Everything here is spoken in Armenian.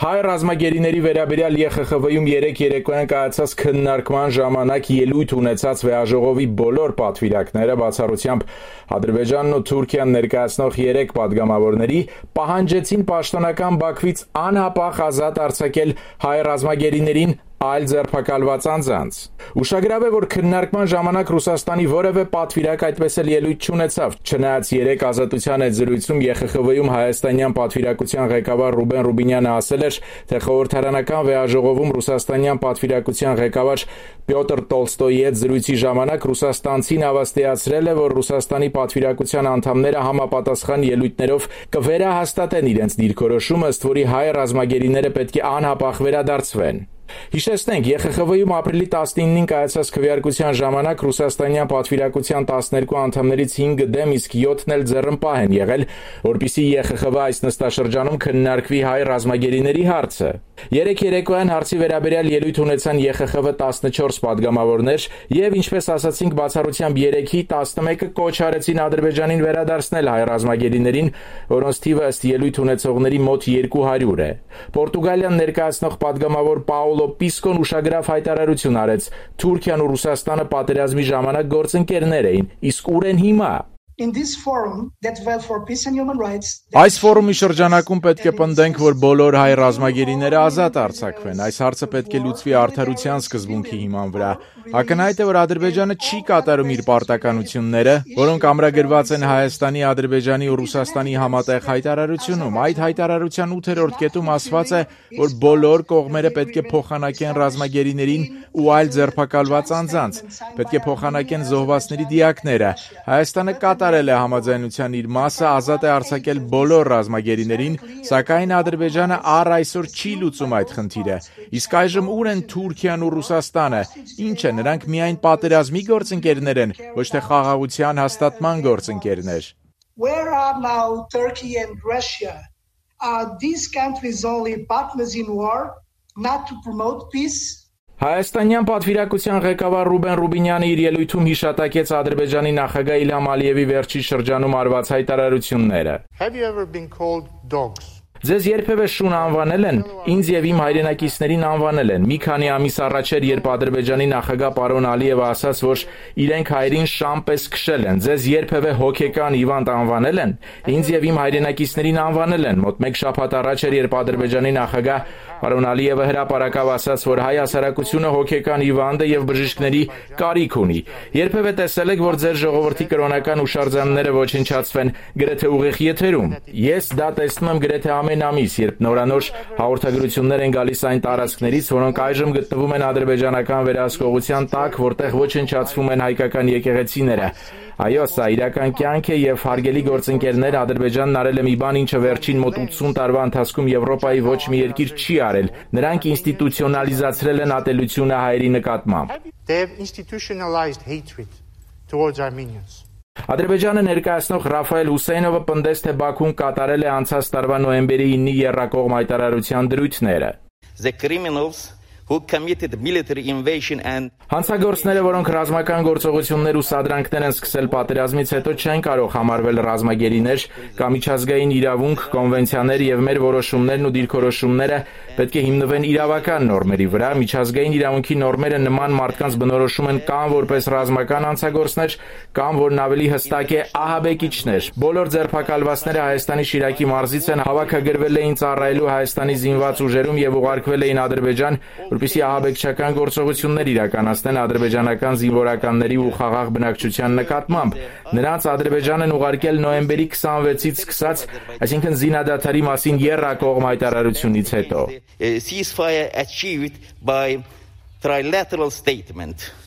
Հայ ռազմագերիների վերաբերյալ ԵԽԽՎ-ում երեկ երեկոյան կայացած քննարկման ժամանակ ելույթ ունեցած վեաժողովի բոլոր պատվիրակները, բացառությամբ Ադրբեջանն ու Թուրքիան ներկայացնող 3 պատգամավորների, պահանջեցին պաշտոնական Բաքվից անհապաղ ազատ արձակել հայ ռազմագերիներին այլ ձերբակալված անձանց։ Ուշագրավ է, որ քննարկման ժամանակ Ռուսաստանի որևէ պատվիրակ այդպես էլ ելույթ չունեցավ, չնայած երեկ Ազատության հետ զրույցում ԵԽԽՎ-ում հայաստանյան պատվիրակության ղեկավար Ռուբեն Ռուբինյանը ասել էր, թե խորհրդարանական վեաժողովում ռուսաստանյան պատվիրակության ղեկավար Պյոտր Տոլստոյի հետ զրույցի ժամանակ ռուսաստանցին հավաստիացրել է, որ Ռուսաստանի պատվիրակության անդամները համապատասխան ելույթներով կվերահաստատեն իրենց դիրքորոշումը, ըստ որի հայ ռազմագերիները պետք է անհապաղ վերադարձվեն։ Հիշեցնենք, ԵԽԽՎ-ում ապրիլի 19-ին կայացած քվեարկության ժամանակ ռուսաստանյան պատվիրակության 12 անդամներից 5-ը դեմ, իսկ 7-ն էլ ձեռնպահ են եղել, որպեսզի ԵԽԽՎ այս նստաշրջանում քննարկվի հայ ռազմագերիների հարցը։ Երեկ երեկոյան հարցի վերաբերյալ ելույթ ունեցան ԵԽԽՎ 14 պատգամավորներ եւ, ինչպես ասացինք, բացառությամբ 3-ի 11-ը կոչ արեցին Ադրբեջանին վերադարձնել հայ ռազմագերիներին, որոնց թիվը ըստ ելույթ ունեցողների մոտ 200 է։ Պորտուգալիան ներկայացնող պատգամավոր Պաուլո Պիսկոն ուշագրավ հայտարարություն արեց. Թուրքիան ու Ռուսաստանը պատերազմի ժամանակ գործընկերներ էին, իսկ ուր են հիմա։ Այս ֆորումի շրջանակում պետք է պնդենք, որ բոլոր հայ ռազմագերիները ազատ արձակվեն։ Այս հարցը պետք է լուծվի արդարության սկզբունքի հիման վրա։ Ակնհայտ է, որ Ադրբեջանը չի կատարում իր պարտականությունները, որոնք ամրագրված են Հայաստանի, Ադրբեջանի ու Ռուսաստանի համատեղ հայտարարությունում։ Այդ հայտարարության 8-րդ կետում ասված է, որ բոլոր կողմերը պետք է փոխանակեն ռազմագերիներին ու այլ ձերբակալված անձանց, պետք է փոխանակեն զոհվածների դիակները։ Հայաստանը կատարել է համաձայնության իր մասը, ազատ է արձակել բոլոր ռազմագերիներին, սակայն Ադրբեջանը առ այսօր չի լուծում այդ խնդիրը։ Իսկ այժմ ուր են Թուրքիան ու Ռուսաստանը։ Ինչ է, նրանք միայն պատերազմի գործընկերներ են, ոչ թե խաղաղության հաստատման գործընկերներ։ Where are now Turkey and Russia? Are these countries only partners in war, not to promote peace? Հայաստանյան պատվիրակության ղեկավար Ռուբեն Ռուբինյանը իր ելույթում հիշատակեց Ադրբեջանի նախագահ Իլհամ Ալիևի վերջի շրջանում արված հայտարարությունները։ Have you ever been called dogs? Ձեզ երբևէ շուն անվանել են, ինձ եւ իմ հայրենակիցներին անվանել են։ Մի քանի ամիս առաջ էր, երբ Ադրբեջանի նախագահ պարոն Ալիևը ասաց, որ իրենք հայրին շան պես քշել են։ Ձեզ երբևէ հոգեկան հիվանդ անվանել են, ինձ եւ իմ հայրենակիցներին անվանել են։ Մոտ 1 շաբաթ առաջ էր, երբ Ադրբեջանի նախագահ պարոն Ալիևը հրապարակավ ասաց, որ հայ հասարակությունը հոգեկան հիվանդ է եւ բժիշկների կարիք ունի։ Երբևէ տեսել եք, որ ձեր ժողովրդի կրոնական ուշարձանները ոչնչացվեն գրեթե ուղիղ եթերում։ Ես դա տեսնում եմ գրեթե ամեն ամիս, երբ նորանոր հաղորդագրություններ են գալիս այն տարածքներից, որոնք այժմ գտնվում են ադրբեջանական վերահսկողության տակ, որտեղ ոչնչացվում են հայկական եկեղեցիները։ Այո, սա իրական կյանք է եւ հարգելի գործընկերներ, Ադրբեջանն արել է մի բան, ինչը վերջին մոտ 80 տարվա ընթացքում Եվրոպայի ոչ մի երկիր չի արել։ Նրանք ինստիտուցիոնալիզացրել են ատելությունը հայերի նկատմամբ։ They have institutionalized hatred towards Armenians. Ադրբեջանը ներկայացնող Ռաֆայել Հուսեյնովը պնդեց, թե Բաքուն կատարել է անցած տարվա նոյեմբերի 9-ի եռակողմ հայտարարության դրույթները։ The criminals who committed military invasion and Հանցագործները, որոնք ռազմական գործողություններ ու սադրանքներ են սկսել պատերազմից հետո, չեն կարող համարվել ռազմագերիներ կամ միջազգային իրավունք, կոնվենցիաներ եւ մեր որոշումներն ու դիրքորոշումները պետք է հիմնվեն իրավական նորմերի վրա։ Միջազգային իրավունքի նորմերը նման մարդկանց բնորոշում են կամ որպես ռազմական հանցագործներ, կամ որն ավելի հստակ է ահաբեկիչներ։ Բոլոր ձերբակալվածները Հայաստանի Շիրակի մարզից են, հավաքագրվել էին ծառայելու Հայաստանի զինված ուժերում եւ ուղարկվել էին Ադրբեջան, որպեսզի ահաբեկչական գործողություններ իրականացնեն ադրբեջանական զինվորականների ու խաղաղ բնակչության նկատմամբ։ Նրանց Ադրբեջանն ուղարկել նոյեմբերի 26-ից սկսած, այսինքն զինադադարի մասին եռակողմ հայտարարությունից հետո։ ceasefire achieved by trilateral statement.